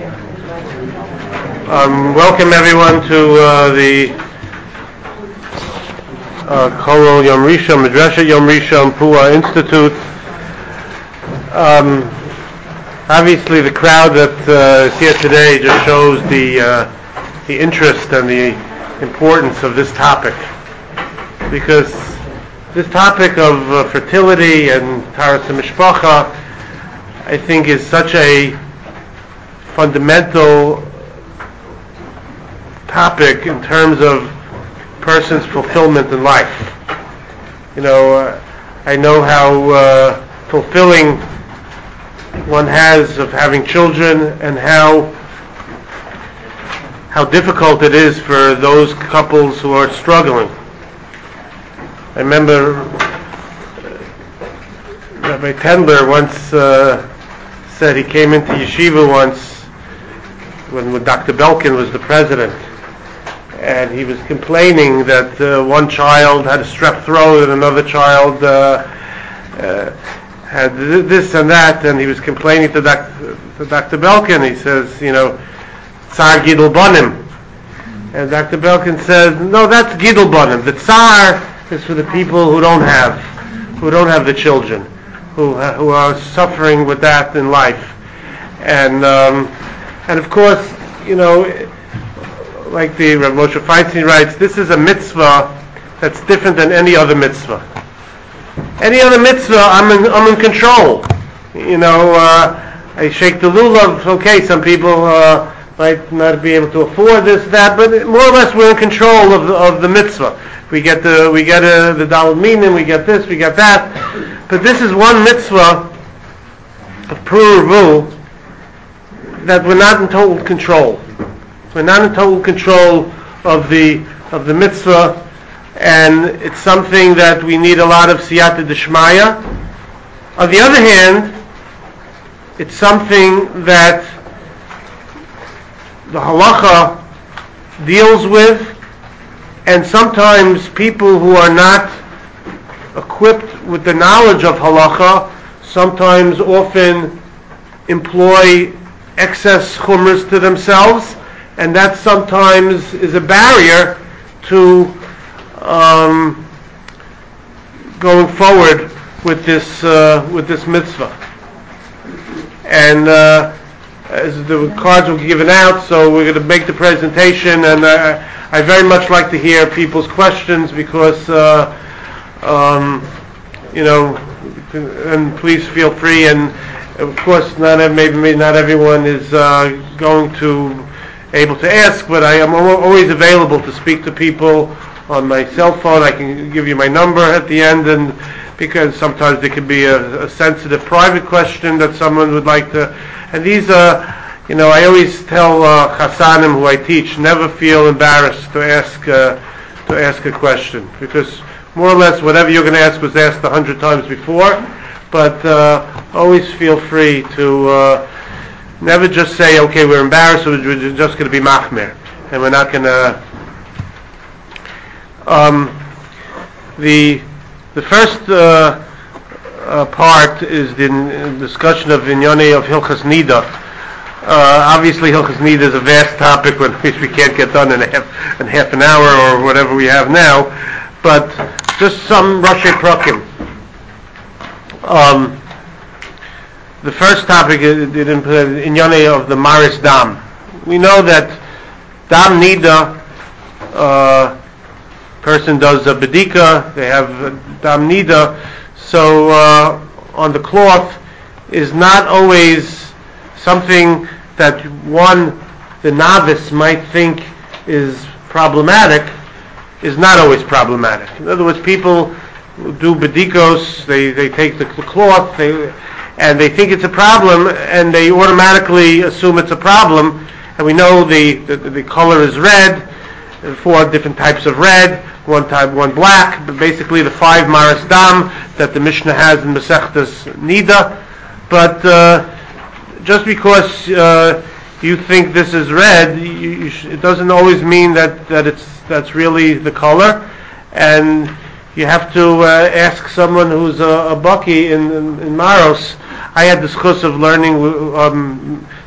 Welcome everyone to the Kollel Yom Rishon, Midrashat Yom Rishon, Pua Institute. Obviously the crowd that is here today just shows the interest and the importance of this topic, because this topic of fertility and Taras HaMishpacha, I think, is such a fundamental topic in terms of person's fulfillment in life. I know how fulfilling one has of having children, and how difficult it is for those couples who are struggling. I remember Rabbi Tendler once said he came into yeshiva once when Dr. Belkin was the president, and he was complaining that one child had a strep throat and another child had this and that, and he was complaining to Dr. Belkin. He says, Tsar Gidul Banim. And Dr. Belkin says, no, that's Gidul Banim. The Tsar is for the people who don't have the children, who are suffering with that in life. And of course, like the Rav Moshe Feinstein writes, this is a mitzvah that's different than any other mitzvah. Any other mitzvah, I'm in control. I shake the lulav. Okay, some people might not be able to afford this, that, but more or less we're in control of the mitzvah. We get the daled minim, we get this, we get that. But this is one mitzvah of Pru that we're not in total control. We're not in total control of the mitzvah, and it's something that we need a lot of siyata d'shmaya. On the other hand, it's something that the halacha deals with, and sometimes people who are not equipped with the knowledge of halacha sometimes often employ excess chumras to themselves, and that sometimes is a barrier to going forward with this mitzvah. And as the cards will be given out, so we're going to make the presentation, and I very much like to hear people's questions, because and please feel free. And of course, maybe not everyone is going to able to ask, but I am always available to speak to people on my cell phone. I can give you my number at the end, and because sometimes there could be a sensitive private question that someone would like to. And these I always tell Chassanim who I teach, never feel embarrassed to ask a question, because more or less whatever you're going to ask was asked 100 times before. But always feel free to never just say, okay, we're embarrassed, we're just going to be machmir, and we're not going to. The first part is the discussion of Inyonei of Hilchas Nida. Obviously, Hilchas Nida is a vast topic which we can't get done in half an hour or whatever we have now, but just some Rashi Prakim. The first topic is Inyonei of the Maris Dam. We know that Dam Nida, person does a bedika, they have Dam Nida, so on the cloth is not always something that the novice might think is problematic, is not always problematic. In other words, people do bedikos, they take the cloth, and they think it's a problem, and they automatically assume it's a problem. And we know the color is red, 4 different types of red, one black, but basically the 5 Maris Dam that the Mishnah has in Masechtas Nida. But just because you think this is red, it doesn't always mean that's really the color, and you have to ask someone who's a baki in Maros. I had the schus of learning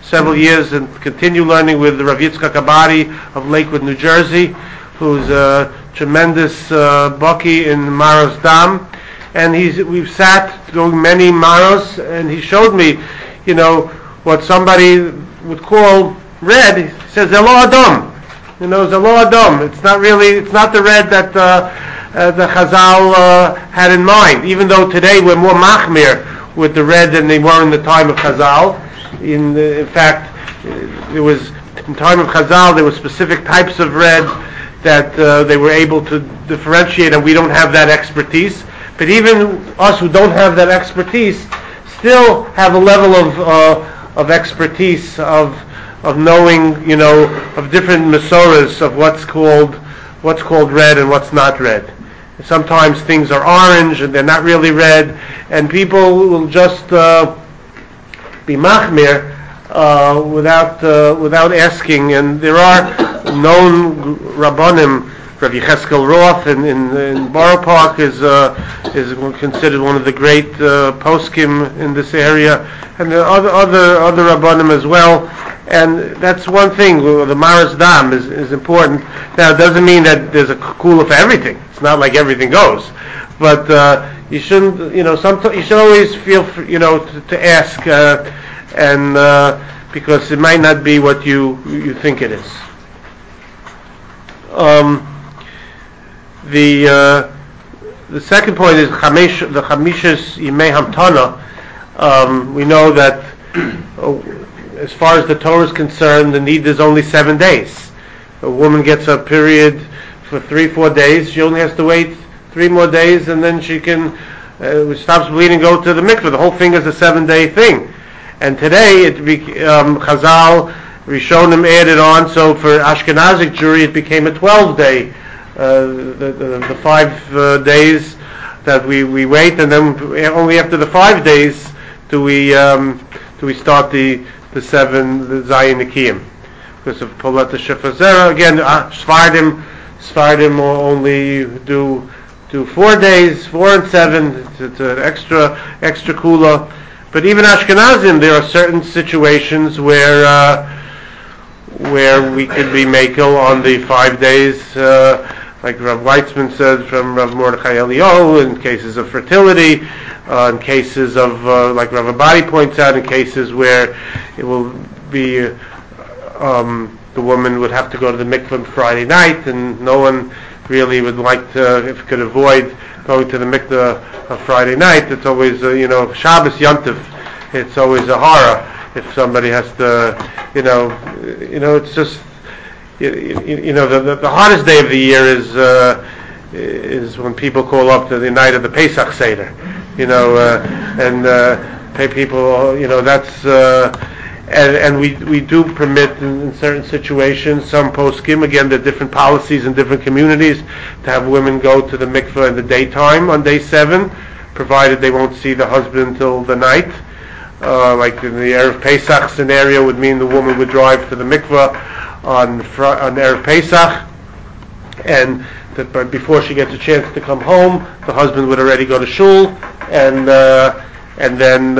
several years and continue learning with Rav Yitzchak Abadi of Lakewood, New Jersey, who's a tremendous baki in Maros Dam. And we've sat doing many Maros, and he showed me, what somebody would call red. He says Zelo Adom. Zelo Adom. It's not the red that the Chazal had in mind. Even though today we're more machmir with the red than they were in the time of Chazal. In fact, there was in time of Chazal there were specific types of red that they were able to differentiate, and we don't have that expertise. But even us who don't have that expertise still have a level of expertise of knowing, of different masoras of what's called red and what's not red. Sometimes things are orange and they're not really red, and people will just be machmir without asking. And there are known rabbanim. Rabbi Yecheskel Roth in Borough Park is considered one of the great poskim in this area, and there are other rabbanim as well. And that's one thing. The Maros Dam is important. Now, it doesn't mean that there's a kula for everything. It's not like everything goes, but you shouldn't. You should always feel, to ask, and because it might not be what you think it is. The second point is the Chamishas Yimei Hamtana. We know that as far as the Torah is concerned, the need is only 7 days. A woman gets a period for 3-4 days. She only has to wait 3 more days, and then she can stops bleeding, go to the mikveh. The whole thing is a 7-day thing. And today, Chazal Rishonim added on. So for Ashkenazic Jewry, it became a 12-day. The 5 days that we wait, and then only after the 5 days do we start the Zayin Nikiyim, because of Polat Shefazera. Again, Sfardim will only do 4 days, 4 and 7, to extra kula. But even Ashkenazim, there are certain situations where we could be makel on the 5 days. Like Rav Weitzman said from Rav Mordechai Eliyahu, in cases of fertility, in cases of, like Rav Abadi points out, in cases where it will be, the woman would have to go to the mikveh on Friday night, and no one really would like to, if could avoid going to the mikveh on Friday night. It's always, Shabbos Yontif, it's always a horror if somebody has to, it's just, the hardest day of the year is when people call up to the night of the Pesach Seder, and pay people, that's, and we do permit in certain situations, some poskim, again, there are different policies in different communities, to have women go to the mikveh in the daytime on day 7, provided they won't see the husband until the night. Like in the Erev Pesach scenario, would mean the woman would drive to the mikveh on Erev Pesach, and but before she gets a chance to come home, the husband would already go to shul, and then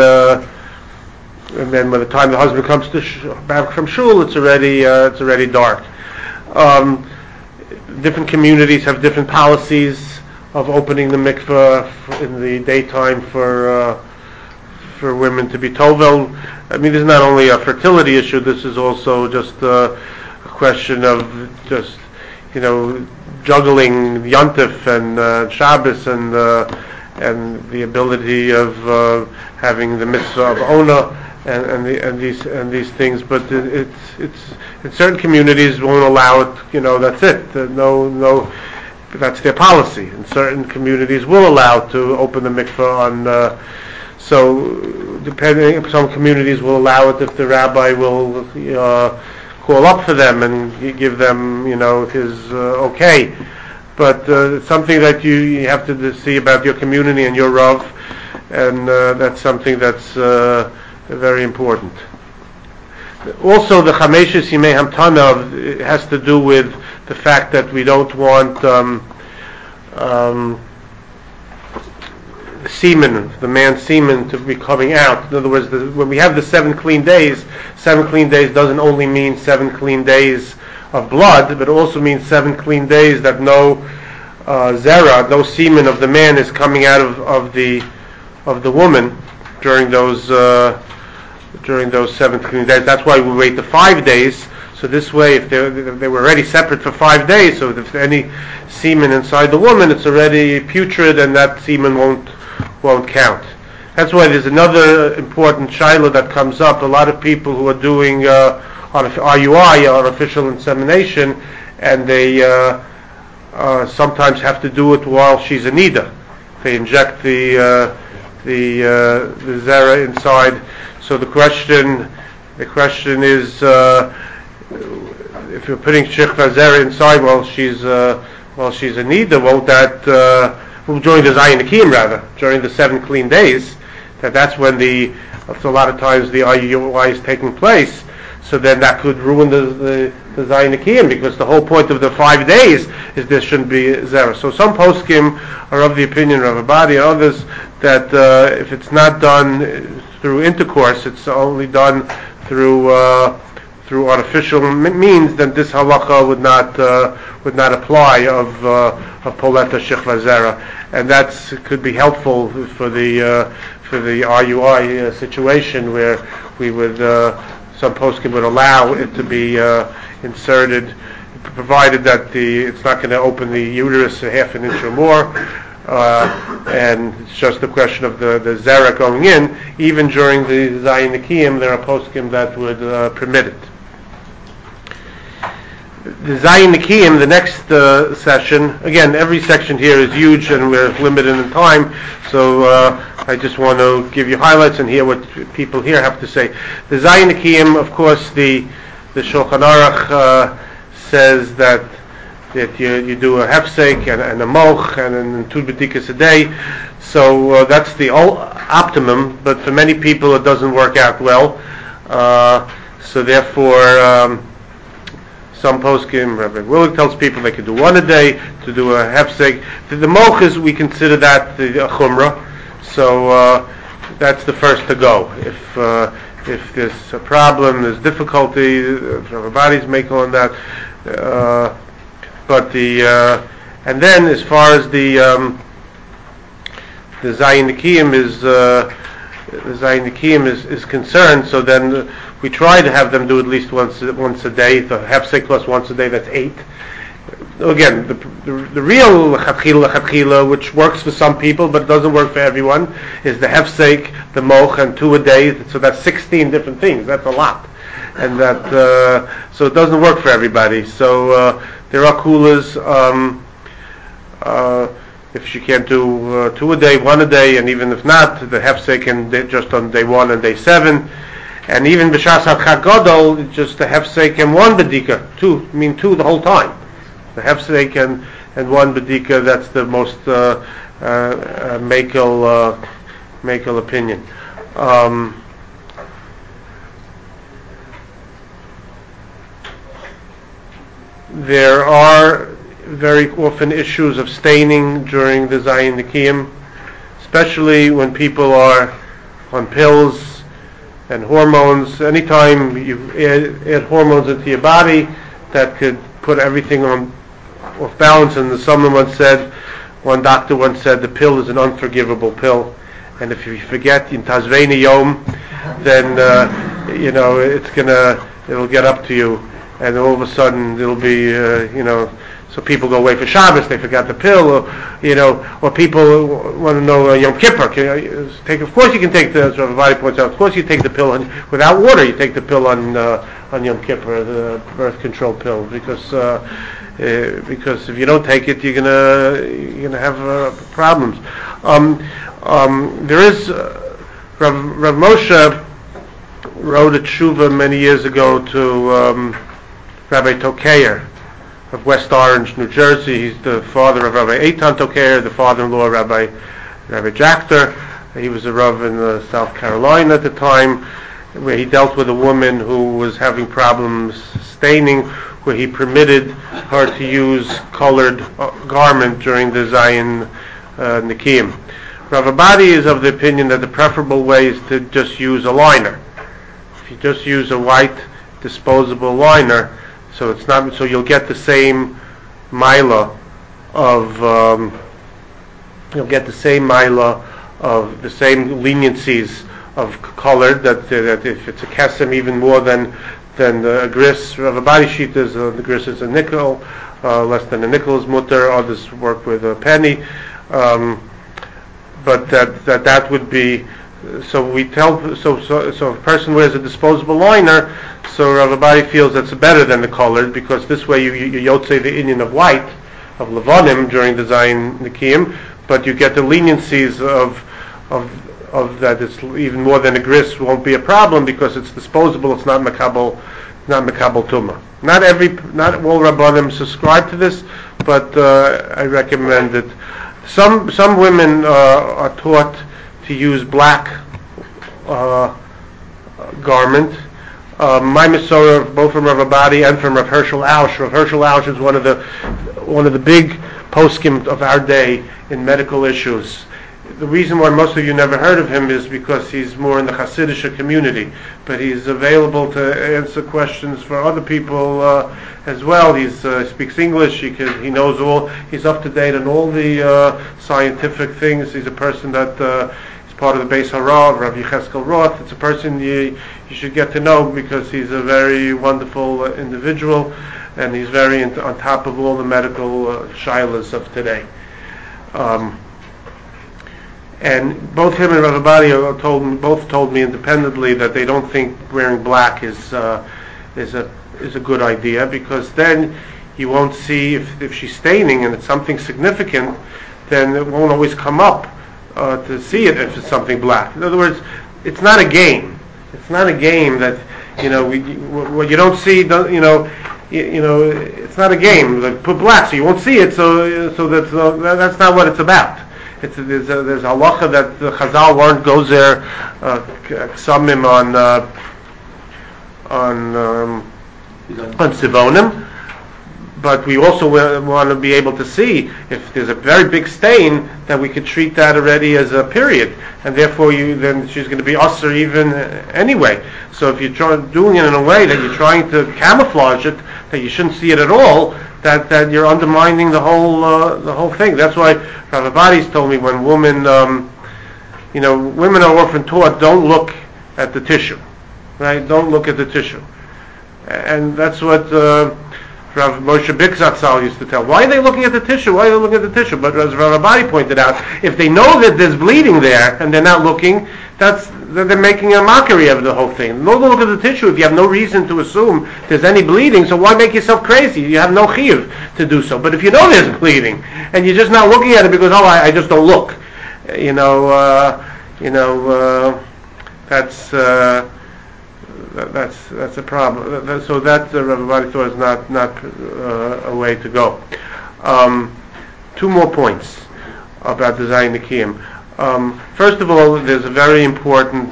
by the time the husband comes back from shul, it's already dark. Different communities have different policies of opening the mikveh in the daytime for women to be tovel. I mean, this is not only a fertility issue. This is also just a question of just juggling Yontif and Shabbos and the ability of having the mitzvah of Ona and these things. But it's in certain communities won't allow it. That's it. No. That's their policy. In certain communities will allow to open the mikveh on. So, depending, some communities will allow it if the rabbi will call up for them and give them, his okay. But it's something that you have to see about your community and your rav, and that's something that's very important. Also, the Chameshis Yimei Hamtana has to do with the fact that we don't want semen, the man's semen, to be coming out. In other words, when we have the 7 clean days doesn't only mean 7 clean days of blood, but also means 7 clean days that no zera, no semen of the man is coming out of the woman during those 7 clean days. That's why we wait the 5 days. So this way, if they were already separate for 5 days, so if any semen inside the woman, it's already putrid, and that semen won't count. That's why there's another important shaila that comes up. A lot of people who are doing IUI, artificial insemination, and they sometimes have to do it while she's a nida. They inject the zera inside. So the question is, if you're putting shechva zera inside while she's a nida, won't that during the Zayin Nekiyim rather, during the 7 clean days, that's when a lot of times the IUI is taking place. So then that could ruin the Zayin Nekiyim, because the whole point of the 5 days is there shouldn't be zera. So some poskim are of the opinion of Abadi and others that if it's not done through intercourse, it's only done through artificial means, then this halacha would not apply of poleta shechva zera, and that could be helpful for the IUI situation, where we would some poskim would allow it to be inserted, provided that it's not going to open the uterus a half an inch or more, and it's just a question of the zera going in. Even during the Zayin Nekiyim, there are poskim that would permit it. The Zayin Nekiyim, the next session, again, every section here is huge and we're limited in time, so I just want to give you highlights and hear what people here have to say. The Zayin Nekiyim, of course, the Shulchan Aruch says that you do a hefsek and a moch and 2 bedikas a day, so that's the optimum, but for many people it doesn't work out well, so therefore some poskim, Rabbi Willig tells people they could do 1 a day to do a hefsek. The moch is, we consider that the chumrah, so that's the first to go. If there's a problem, there's difficulty, everybody's making on that. But and then as far as the Zayin Nekiyim is concerned, so then we try to have them do at least once a day. The hefsek plus once a day, that's 8. Again, the real lechatchila, which works for some people but doesn't work for everyone, is the hefsek, the moch, and 2 a day. So that's 16 different things. That's a lot, and that so it doesn't work for everybody. So there are kulas. If she can't do 2 a day, 1 a day, and even if not, the hefsek and just on day 1 and day 7. And even b'shas Chag Gadol, just the hefsek and 1 bedika, 2 the whole time. The hefsek and 1 bedika, that's the most makel opinion. There are very often issues of staining during the Zayin Nekiyim, especially when people are on pills and hormones. Anytime you add hormones into your body, that could put everything off balance. And one doctor once said, the pill is an unforgivable pill, and if you forget in Tazveini Yom, then it'll get up to you, and all of a sudden it'll be so people go away for Shabbos, they forgot the pill, or people want to know Yom Kippur. Of course you can take as everybody points out, of course you take the pill without water. You take the pill on Yom Kippur, the birth control pill, because if you don't take it, you're gonna have problems. There is Rav Moshe wrote a tshuva many years ago to Rabbi Tokeyer of West Orange, New Jersey. He's the father of Rabbi Eitan Tokeyer, the father-in-law of Rabbi Jachter. He was a Rav in South Carolina at the time, where he dealt with a woman who was having problems staining, where he permitted her to use colored garment during the Zayin Nekiyim. Rav Abadi is of the opinion that the preferable way is to just use a liner. If you just use a white disposable liner, so it's not, so you'll get the same mila of you'll get the same mila of the same leniencies of color that if it's a kesem even more than a gris. Rav Abadi sheet is the gris is a nickel, less than a nickel is mutter. Others work with a penny, but that would be. So we tell so if a person wears a disposable liner, so Rav Abadi feels that's better than the colored, because this way you yotzei the inyan of white of levanim during the Zayin Nikiyim, but you get the leniencies of that it's even more than a gris won't be a problem because it's disposable. It's not makabel tuma. Not all rabbanim subscribe to this, but I recommend it. Some women are taught to use black garment. My Masorah, both from Rav Abadi and from Rav Hershel Ausch. Rav Hershel Ausch is one of the big poskim of our day in medical issues. The reason why most of you never heard of him is because he's more in the Hasidic community, but he's available to answer questions for other people as well. He speaks English. He knows all. He's up to date on all the scientific things. He's a person that is part of the Beis Harav, Rav Yecheskel Roth. It's a person you should get to know because he's a very wonderful individual, and he's very on top of all the medical shilas of today. And both him and Rav Abadi both told me independently that they don't think wearing black is a good idea, because then you won't see if she's staining and it's something significant, then it won't always come up to see it if it's something black. In other words, it's not a game. It's not a game that what you don't see. It's not a game. Like, put black so you won't see it. So that's not what it's about. There's a halacha that the Chazal weren't goes there ksamim on sivonim, but we also want to be able to see if there's a very big stain that we could treat that already as a period, and therefore then she's going to be usher even anyway. So if you're doing it in a way that you're trying to camouflage it, that you shouldn't see it at all, that you're undermining the whole thing. That's why Rav Abadi's told me when women are often taught don't look at the tissue, right? Don't look at the tissue, and that's what Rav Moshe Bikzatzal used to tell. Why are they looking at the tissue? Why are they looking at the tissue? But as Rav Abadi pointed out, if they know that there's bleeding there and they're not looking, they're making a mockery of the whole thing. Don't look at the tissue if you have no reason to assume there's any bleeding, so why make yourself crazy? You have no chiyuv to do so. But if you know there's bleeding and you're just not looking at it because, I just don't look, that's a problem. So that Rav Abadi thought is not a way to go. Two more points about the Zayin Nikiyim. First of all, there's a very important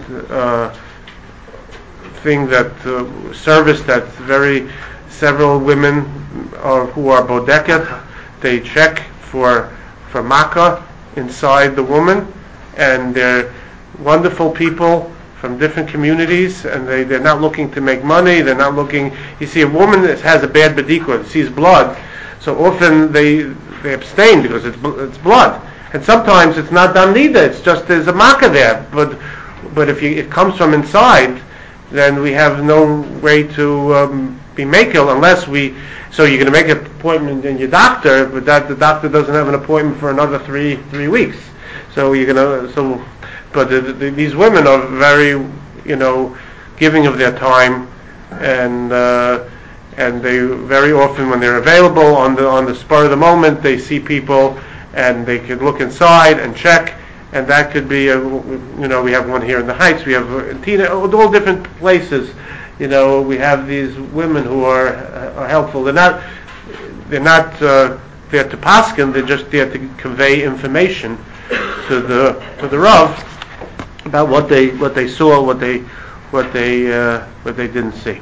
thing service that several women who are bodeket, they check for makkah inside the woman, and they're wonderful people from different communities, and they're not looking to make money. They're not looking. You see, a woman that has a bad bedikah, sees blood, so often they abstain because it's blood. And sometimes it's not dam nida, it's just there's a makkah there. But if it comes from inside, then we have no way to be makel unless so you're going to make an appointment in your doctor, but the doctor doesn't have an appointment for another three weeks. So you're going to but these women are very giving of their time, and they very often when they're available on the spur of the moment, they see people. And they could look inside and check, and that could be we have one here in the Heights, we have in Tina, all different places. We have these women who are helpful. They're not there to paskin. They're just there to convey information to the Rav about what they saw, what they didn't see.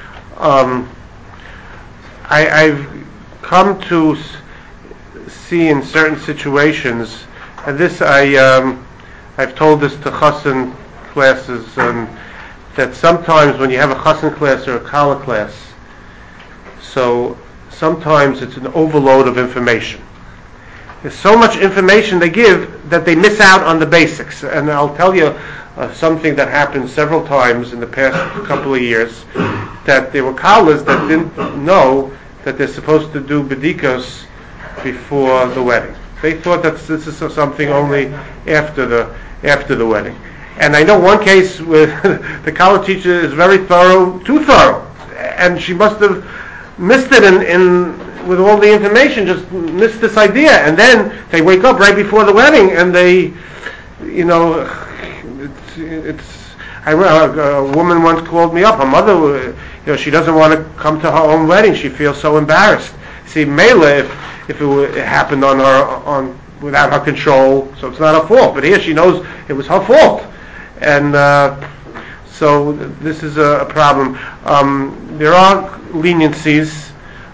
I've come to see in certain situations, and this I I've told this to chassan classes, that sometimes when you have a chassan class or a kala class, so sometimes it's an overload of information. There's so much information they give that they miss out on the basics. And I'll tell you something that happened several times in the past couple of years, that there were kalas that didn't know that they're supposed to do bedikos before the wedding. They thought that this is something only after the wedding. And I know one case where the kala teacher is very thorough, too thorough, and she must have missed it in with all the information, just missed this idea, and then they wake up right before the wedding, and they, a woman once called me up. Her mother, she doesn't want to come to her own wedding. She feels so embarrassed. See, Mela, if it happened without her control, so it's not her fault. But here she knows it was her fault, and so this is a problem. There are leniencies.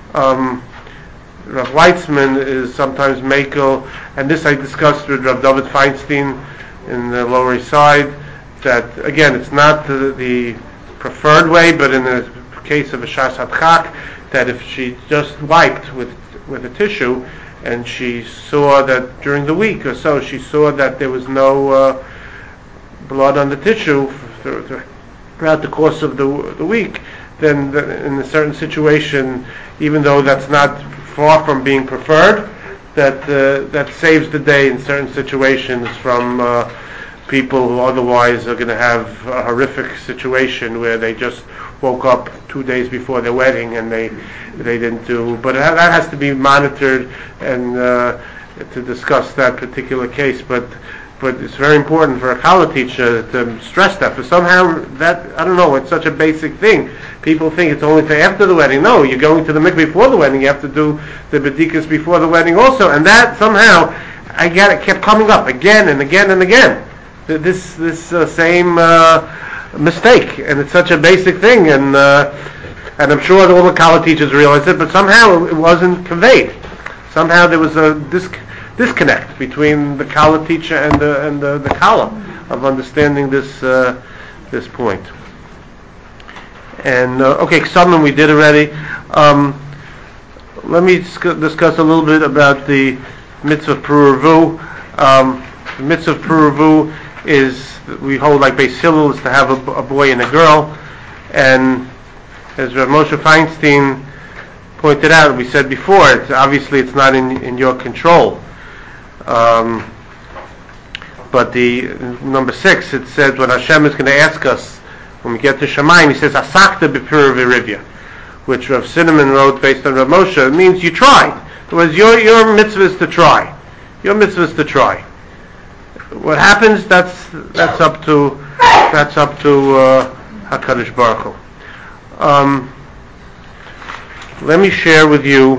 Rav Weitzman is sometimes makel, and this I discussed with Rav David Feinstein in the Lower East Side, that again it's not the preferred way, but in the case of a shas hadchak, that if she just wiped with a tissue and she saw that during the week or so, she saw that there was no blood on the tissue throughout the course of the week, then in a certain situation, even though that's not far from being preferred, that saves the day in certain situations from people who otherwise are going to have a horrific situation where they just woke up 2 days before their wedding and they didn't do. But that has to be monitored and to discuss that particular case. But it's very important for a kala teacher to stress that. For somehow that, I don't know, it's such a basic thing. People think it's only for after the wedding. No, you're going to the mikveh before the wedding. You have to do the bedikas before the wedding also. And that somehow, it kept coming up again and again and again. This same mistake, and it's such a basic thing. And I'm sure all the kala teachers realized it, but somehow it wasn't conveyed. Somehow there was a disconnect between the kala teacher and the kala of understanding this point. And Ksubim we did already. Let me discuss a little bit about the mitzvah of Puravu. The mitzvah of Puravu is, we hold like Beis Hillel, is to have a boy and a girl. And as Rav Moshe Feinstein pointed out, we said before, obviously it's not in your control. But the number 6, it says when Hashem is going to ask us when we get to Shamayim, he says Asakta b'pura v'rivya, which Rav Sinneman wrote based on Rav Moshe. It means you tried. In other words, your mitzvah is to try. Your mitzvah is to try. What happens? That's up to Hakadosh Baruch Hu. Let me share with you.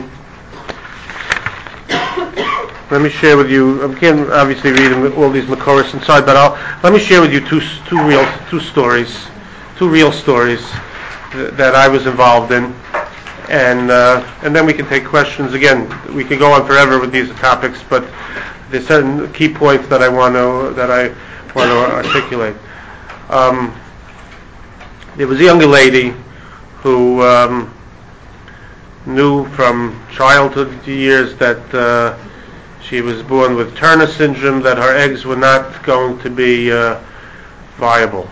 I can't obviously read all these makoros inside, but let me share with you two real stories that I was involved in, and then we can take questions. Again, we can go on forever with these topics, but there's certain key points that I want to articulate. There was a younger lady who knew from childhood years that she was born with Turner syndrome, that her eggs were not going to be viable.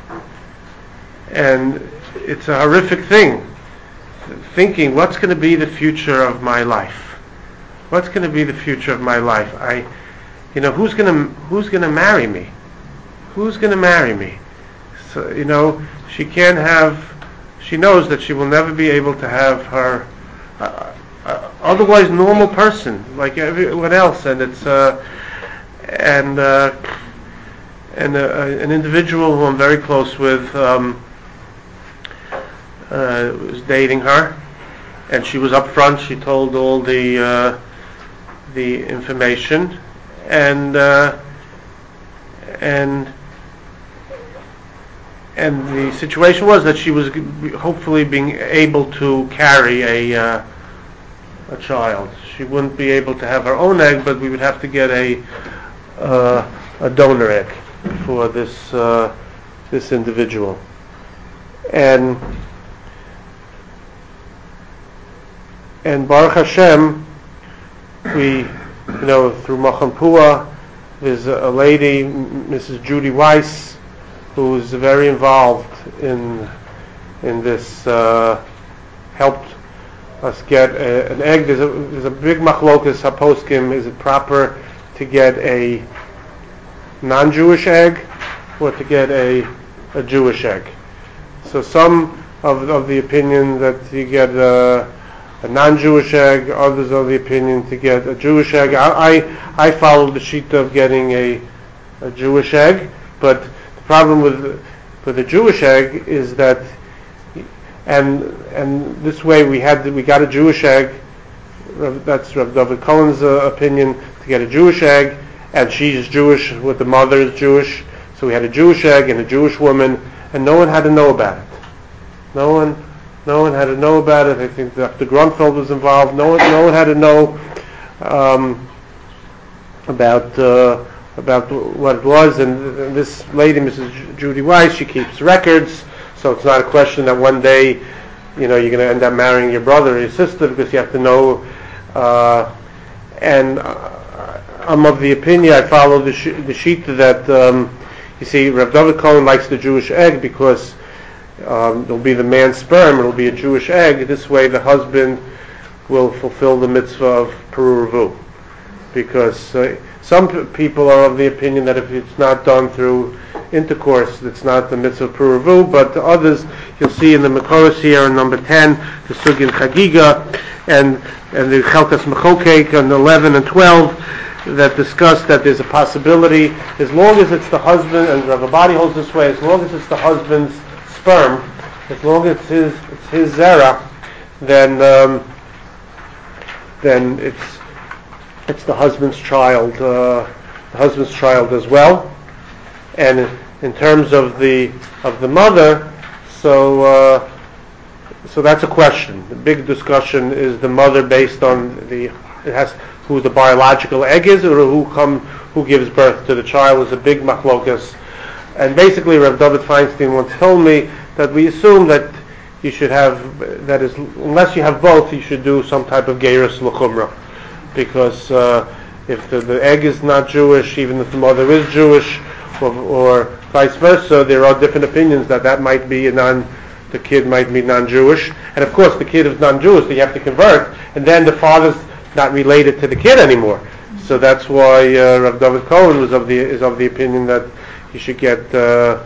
And it's a horrific thing, thinking, what's going to be the future of my life? What's going to be the future of my life? Who's going to marry me? Who's going to marry me? So, she knows that she will never be able to have her otherwise normal person like everyone else, and it's an individual who I'm very close with was dating her, and she was up front. She told all the information, and the situation was that she was hopefully being able to carry a child. She wouldn't be able to have her own egg, but we would have to get a donor egg for this individual. And Baruch Hashem, we, through Machon Pua, there's a lady, Mrs. Judy Weiss, who's very involved in this, helped us get an egg. There's a big machlokas haposkim. Is it proper to get a non-Jewish egg or to get a Jewish egg? So some of the opinion that you get a non-Jewish egg, others of the opinion to get a Jewish egg. I followed the shita of getting a Jewish egg, but the problem with the Jewish egg is that, and this way we got a Jewish egg. That's Rav David Cohen's opinion, to get a Jewish egg, and she's Jewish, with the mother is Jewish, so we had a Jewish egg and a Jewish woman, and no one had to know about it. No one had to know about it. I think Dr. Grunfeld was involved. No one had to know about what it was. And this lady, Mrs. Judy Weiss, she keeps records, so it's not a question that one day, you're going to end up marrying your brother or your sister, because you have to know. And I'm of the opinion, I follow the shita that you see, Rav David Cohen likes the Jewish egg because it'll be the man's sperm, it'll be a Jewish egg. This way the husband will fulfill the mitzvah of Peru. Because some people are of the opinion that if it's not done through intercourse, it's not the mitzvah of Peru, but others, you'll see in the Mekoros here in number 10, the Sugin Chagiga, and the Chelkas Mechokek on 11 and 12, that discuss that there's a possibility, as long as it's the husband, and Rav Abadi holds this way, as long as it's the husband's sperm, as long as it's his zera, then it's the husband's child, as well. And in terms of the mother, so that's a question. The big discussion is the mother based on who the biological egg is, or who gives birth to the child, is a big machlokas. And basically, Rav David Feinstein once told me that we assume that you should have, that is, unless you have both, you should do some type of gerus l'chumrah, because if the egg is not Jewish, even if the mother is Jewish, or vice versa, there are different opinions that might be the kid might be non-Jewish, and of course the kid is non-Jewish, so you have to convert, and then the father's not related to the kid anymore. So that's why Rav David Cohen is of the opinion that you should get a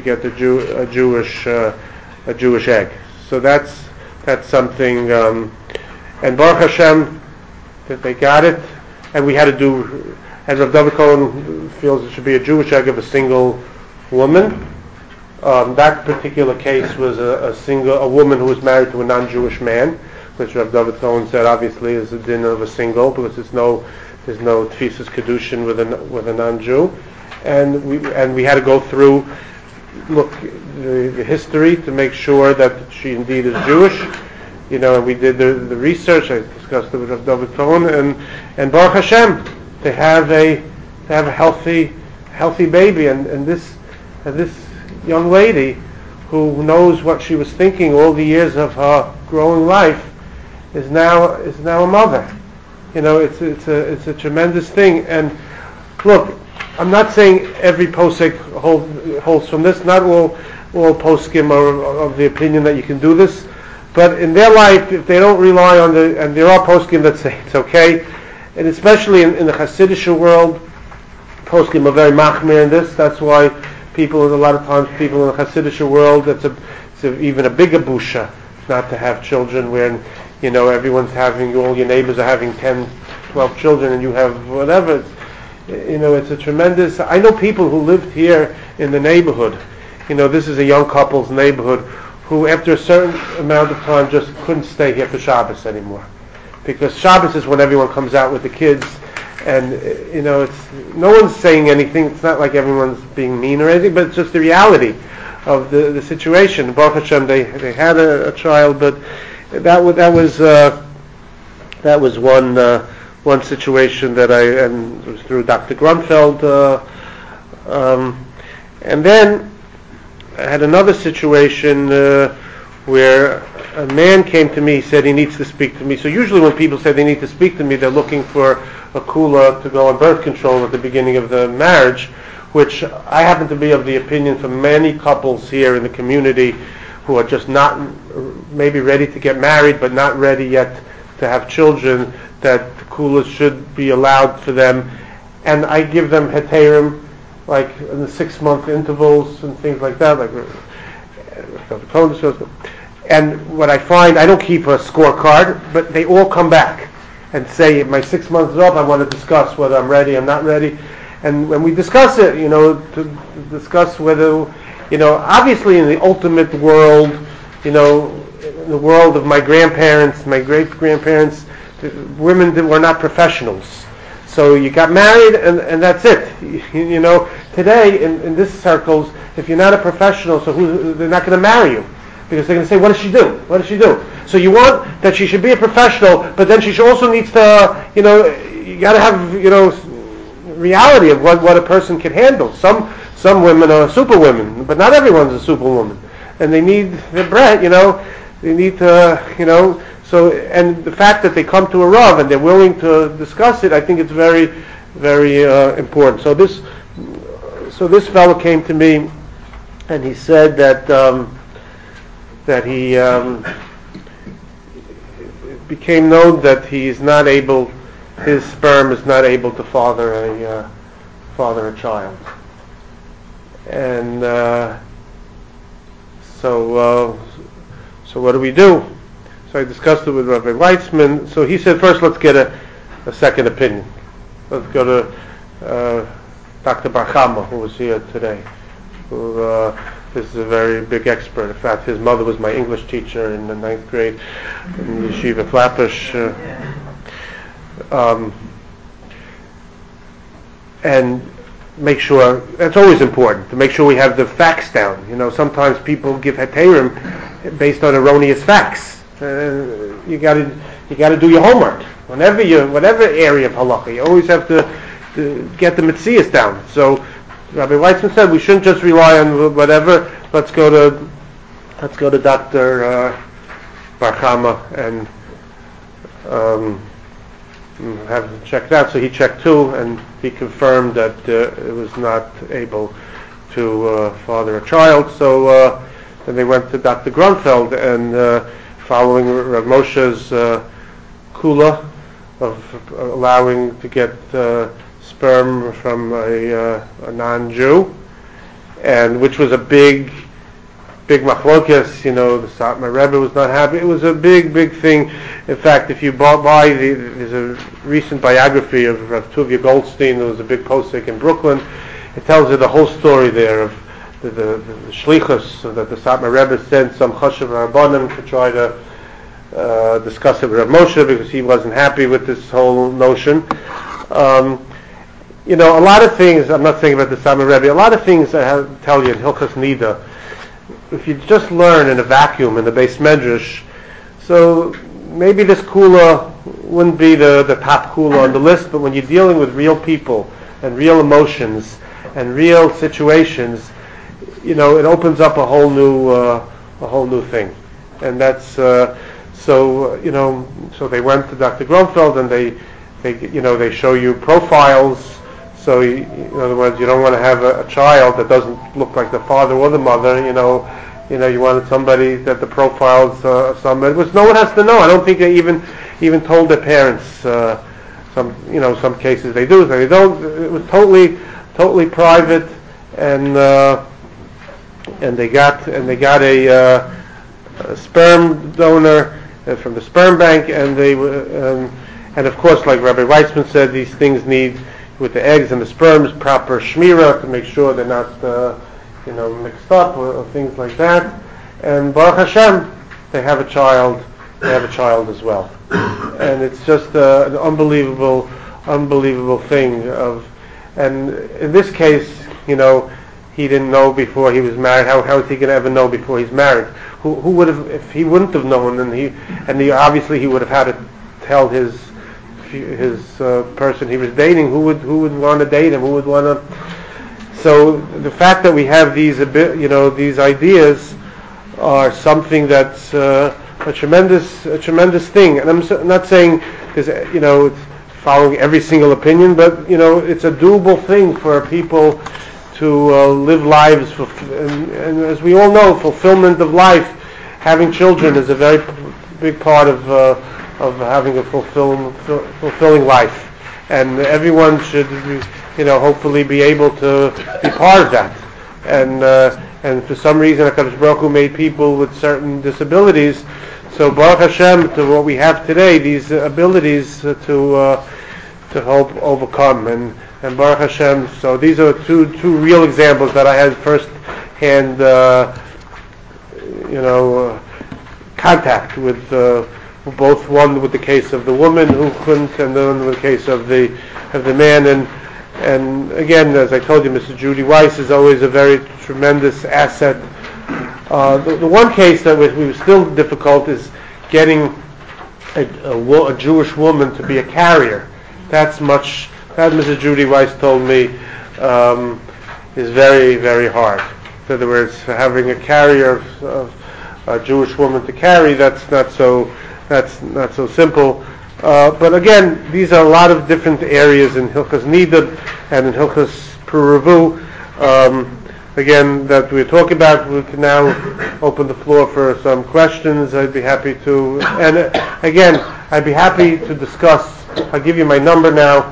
Jewish egg. So that's something, and Baruch Hashem that they got it, and we had to do. And Rav David Cohen feels it should be a Jewish egg of a single woman. That particular case was a woman who was married to a non-Jewish man, which Rav David Cohen said obviously is a din of a single, because there's no tfisas kedushin with a non-Jew, and we had to go through the history to make sure that she indeed is Jewish, and we did the research. I discussed it with Rav David Cohen, and Baruch Hashem, they have a healthy baby, and this young lady who knows what she was thinking all the years of her growing life is now a mother. It's a tremendous thing. And look, I'm not saying every posek holds from this. Not all poskim are of the opinion that you can do this. But in their life, if they don't rely on and there are poskim that say it's okay, and especially in the Hasidic world, poskim are very machmir in this. That's why a lot of times people in the Hasidic world, it's even a bigger busha not to have children, when everyone's having, all your neighbors are having 10, 12 children, and you have whatever. It's a tremendous. I know people who lived here in the neighborhood. This is a young couple's neighborhood, who after a certain amount of time just couldn't stay here for Shabbos anymore, because Shabbos is when everyone comes out with the kids, and it's no one's saying anything. It's not like everyone's being mean or anything, but it's just the reality of the situation. Baruch Hashem, they had a child, but that was one situation that and it was through Dr. Grunfeld And then I had another situation where a man came to me, said he needs to speak to me. So usually when people say they need to speak to me, they're looking for a kula to go on birth control at the beginning of the marriage, which I happen to be of the opinion for many couples here in the community who are just not maybe ready to get married but not ready yet to have children, that the kulas should be allowed for them. And I give them heterim, like in the 6-month intervals and things like that, like and what I find, I don't keep a scorecard, but they all come back and say, my 6 months is up, I want to discuss whether I'm ready, I'm not ready. And when we discuss it, to discuss whether, obviously in the ultimate world, in the world of my grandparents, my great-grandparents, women were not professionals. So you got married and that's it. Today in this circles, if you're not a professional, so they're not going to marry you. Because they're going to say, what does she do? What does she do? So you want that she should be a professional, but then she also needs to, you got to have, reality of what a person can handle. Some women are superwomen, but not everyone's a superwoman. And they need the bread, they need to, so, and the fact that they come to a Rav and they're willing to discuss it, I think it's very, very important. So this fellow came to me and he said that he became known that he is not able, his sperm is not able to father a child, and so what do we do? So I discussed it with Rabbi Weitzman. So he said, first let's get a second opinion. Let's go to Dr. Barchama, who was here today, who is a very big expert. In fact, his mother was my English teacher in the 9th grade in Yeshiva Flatbush. And make sure, that's always important, to make sure we have the facts down. Sometimes people give heterim based on erroneous facts. You got to do your homework. Whatever area of halacha, you always have to get the metzias down. So Rabbi Weitzman said we shouldn't just rely on whatever. Let's go to Dr. Barchama and have him checked out. So he checked too, and he confirmed that it was not able to father a child. So then they went to Dr. Grunfeld, and following Rav Moshe's kula of allowing to get sperm from a non-Jew, and which was a big machlokas. The Satmar Rebbe was not happy. It was a big thing. In fact, if you buy there's a recent biography of Rav Tuvia Goldstein, there was a big posek in Brooklyn. It tells you the whole story there of the shlichus that the Satmar Rebbe sent some chashav rabbanim to try to discuss it with Rav Moshe because he wasn't happy with this whole notion. A lot of things, I'm not saying about the Satmar Rebbe, a lot of things I have to tell you in Hilchas Nida, if you just learn in a vacuum in the Beis Medrash, so maybe this kula wouldn't be the top kula on the list, but when you're dealing with real people and real emotions and real situations, it opens up a whole new thing. And that's so they went to Dr. Grunfeld and they show you profiles. So in other words, you don't want to have a child that doesn't look like the father or the mother. You wanted somebody that the profiles somebody, which no one has to know. I don't think they even told their parents. Some cases they do, they don't. It was totally private, and they got a sperm donor from the sperm bank, and and of course, like Rabbi Weitzman said, these things need, with the eggs and the sperms, proper shmira to make sure they're not mixed up or things like that. And Baruch Hashem, they have a child as well. And it's just an unbelievable thing and in this case, he didn't know before he was married. How is he going to ever know before he's married? Who would have, if he wouldn't have known, and obviously he would have had to tell his person he was dating, who would want to date him, who would want to. So the fact that we have these these ideas are something that's a tremendous thing. And I'm not saying it's following every single opinion, but it's a doable thing for people to live lives, and as we all know, fulfillment of life, having children is a very big part of having a fulfilling life, and everyone should, hopefully be able to be part of that. And for some reason, HaKadosh Baruch Hu made people with certain disabilities. So Baruch Hashem, to what we have today, these abilities to help overcome, and Baruch Hashem. So these are two real examples that I had first-hand, contact with. Both one with the case of the woman who couldn't, and then with the case of the man. And again, as I told you, Mrs. Judy Weiss is always a very tremendous asset. The one case that was still difficult is getting a Jewish woman to be a carrier. That Mrs. Judy Weiss told me is very, very hard. In other words, having a carrier of a Jewish woman to carry, that's not so simple. But again, these are a lot of different areas in Hilchas Nida and in Hilchas Puravu. Again, that we're talking about. We can now open the floor for some questions. I'd be happy to. And again, I'd be happy to discuss. I'll give you my number now,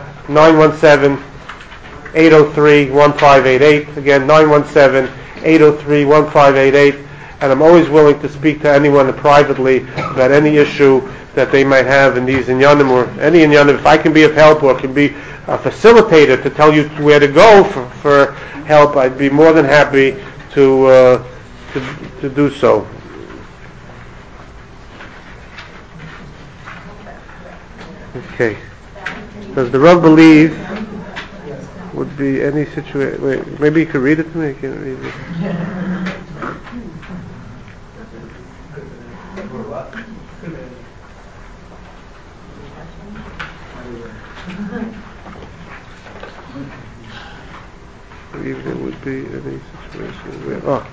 917-803-1588. Again, 917-803-1588. And I'm always willing to speak to anyone privately about any issue that they might have in these inyanim, or any inyanim. If I can be of help or can be a facilitator to tell you where to go for help, I'd be more than happy to do so. Okay. Does the Rav believe would be any situation? Wait, maybe you could read it to me. I can't read it. Believe there would be any situation where.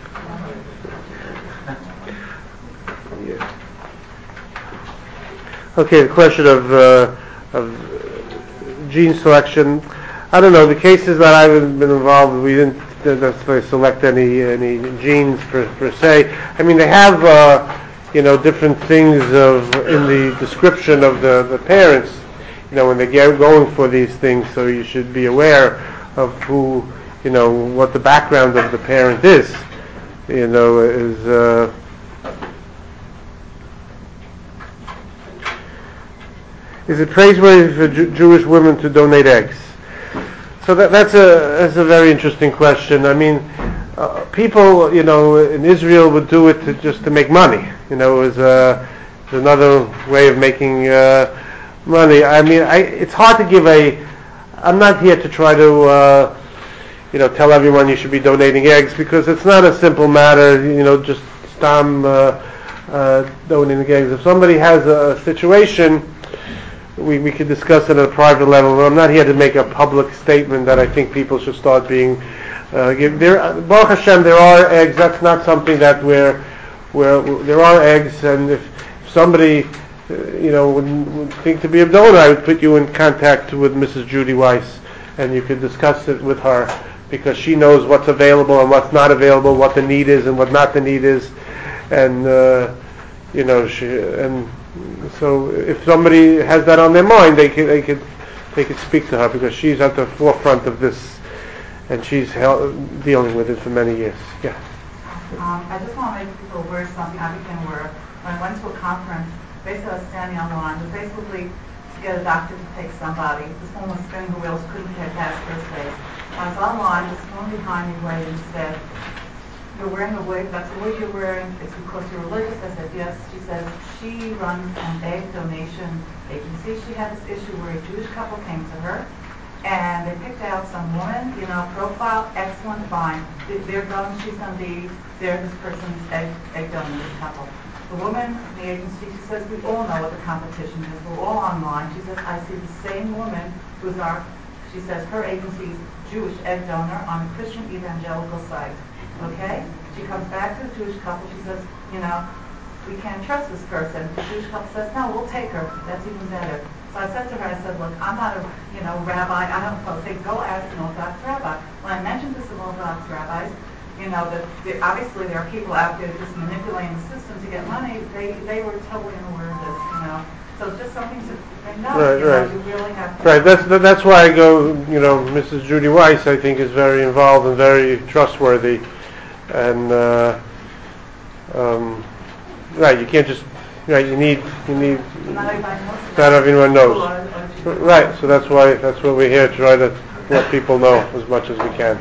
Yeah. Okay, the question of gene selection. I don't know. The cases that I've been involved with, we didn't necessarily select any genes per se. I mean, they have different things in the description of the parents. When they get going for these things, so you should be aware of who, what the background of the parent is. Is it praiseworthy for Jewish women to donate eggs? So that's a very interesting question. I mean, people, in Israel would do it just to make money. As another way of making money. I mean, it's hard to give I'm not here to try to, tell everyone you should be donating eggs, because it's not a simple matter. Just donating eggs. If somebody has a situation, we could discuss it at a private level. But I'm not here to make a public statement that I think people should start being. Baruch Hashem, there are eggs. That's not something that where there are eggs, and if somebody would think to be a donor, I would put you in contact with Mrs. Judy Weiss, and you could discuss it with her, because she knows what's available and what's not available, what the need is and what not the need is, and so if somebody has that on their mind, they could speak to her, because she's at the forefront of this, and she's dealing with it for many years. Yeah. I just want to make people aware of something I became aware of. When I went to a conference, basically I was standing on the line, but basically to get a doctor to take somebody. This woman was spinning her wheels, couldn't get past first base. I was on line, this woman behind me waited and said, "You're wearing a wig, that's the wig you're wearing, it's because you're religious." I said, "Yes." She said, she runs an egg donation agency. She had this issue where a Jewish couple came to her, and they picked out some woman, profile, excellent, fine. They're going, she's going to be, they're this person's egg donor, this couple. The woman in the agency, she says, "We all know what the competition is. We're all online." She says, "I see the same woman who's She says her agency is Jewish egg donor on a Christian evangelical site. Okay? She comes back to the Jewish couple. She says, we can't trust this person. The Jewish couple says, no, we'll take her. That's even better. So I said to her, I said, look, I'm not a, rabbi. I don't know. Say, go ask an Orthodox rabbi. When I mentioned this to Orthodox rabbis, that obviously there are people out there just manipulating the system to get money. They were totally unaware of this, So it's just something to bring up. Right. You really have to. Right. That's why I go. Mrs. Judy Weiss, I think, is very involved and very trustworthy, and right. You can't just. Right. You need. Not everyone knows. Right. So that's why we're here to try to let people know as much as we can.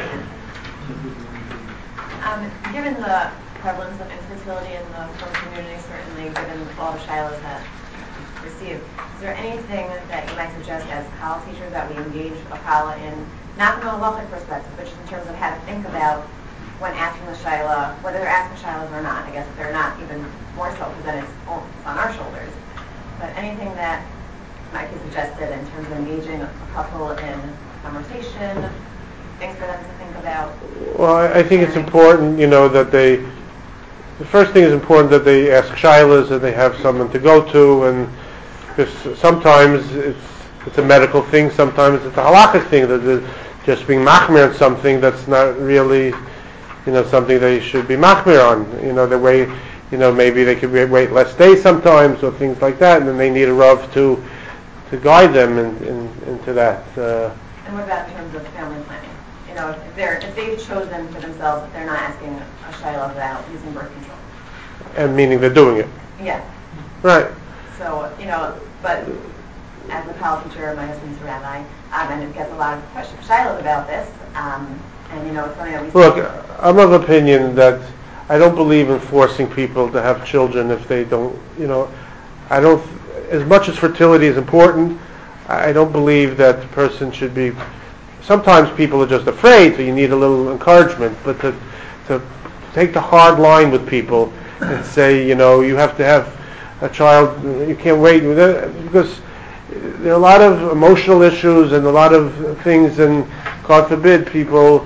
Given the prevalence of infertility in the Frum community, certainly given all the shilohs that received, is there anything that you might suggest as Kala teachers that we engage a Kala in, not from a halachic perspective, but just in terms of how to think about when asking the shiloh, whether they're asking shilohs or not? I guess if they're not, even more so, because then it's on our shoulders. But anything that might be suggested in terms of engaging a couple in conversation, things for them to think about? Well, I think it's important, that the first thing is important that they ask shilas and they have someone to go to, and because sometimes it's a medical thing, sometimes it's a halachic thing, that they're just being machmir on something that's not really, something they should be machmir on. The way, maybe they could wait less days sometimes, or things like that, and then they need a rav to guide them into that. And what about in terms of family planning? If they've chosen for themselves that they're not asking a shiloh about using birth control. And meaning they're doing it. Yeah. Right. So, but as a college teacher, my husband's a rabbi, and it gets a lot of questions, shilohs about this, and it's something that we... Look, I'm of opinion that I don't believe in forcing people to have children if they don't, I don't, as much as fertility is important, I don't believe that the person should be... Sometimes people are just afraid, so you need a little encouragement. But to take the hard line with people and say, you have to have a child, you can't wait, because there are a lot of emotional issues and a lot of things, and God forbid people,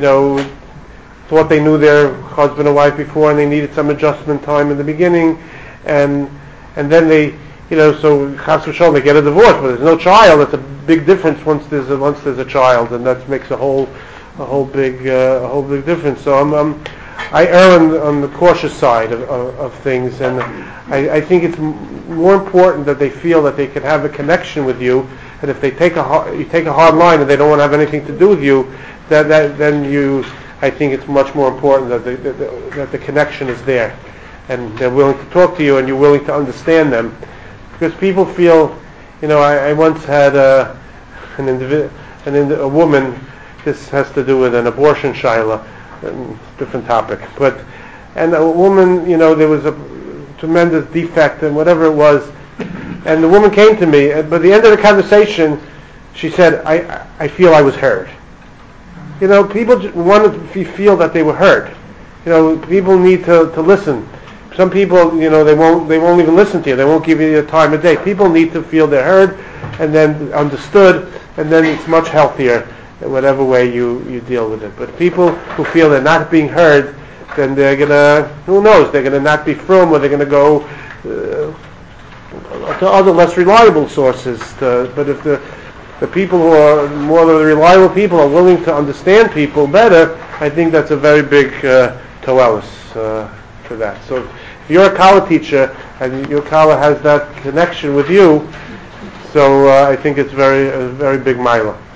thought they knew their husband or wife before and they needed some adjustment time in the beginning, and then they, so chas v'shalom, they get a divorce, but there's no child. That's a big difference once there's a child, and that makes a whole big difference. So I err on the cautious side of things, and I think it's more important that they feel that they can have a connection with you, and if they take you take a hard line and they don't want to have anything to do with you, then I think it's much more important that the connection is there, and they're willing to talk to you, and you're willing to understand them. Because people feel, I once had a woman. This has to do with an abortion shiloh, different topic. And a woman, there was a tremendous defect and whatever it was, and the woman came to me. But at the end of the conversation, she said, "I feel I was heard." People want to feel that they were heard. People need to listen. Some people, they won't even listen to you. They won't give you the time of day. People need to feel they're heard and then understood, and then it's much healthier in whatever way you deal with it. But people who feel they're not being heard, then they're gonna, who knows, they're gonna not be frum, or they're gonna go to other less reliable sources. But if the people who are more the reliable people are willing to understand people better, I think that's a very big toelis for that. So if you're a Kala teacher and your Kala has that connection with you, so I think it's a very big milah.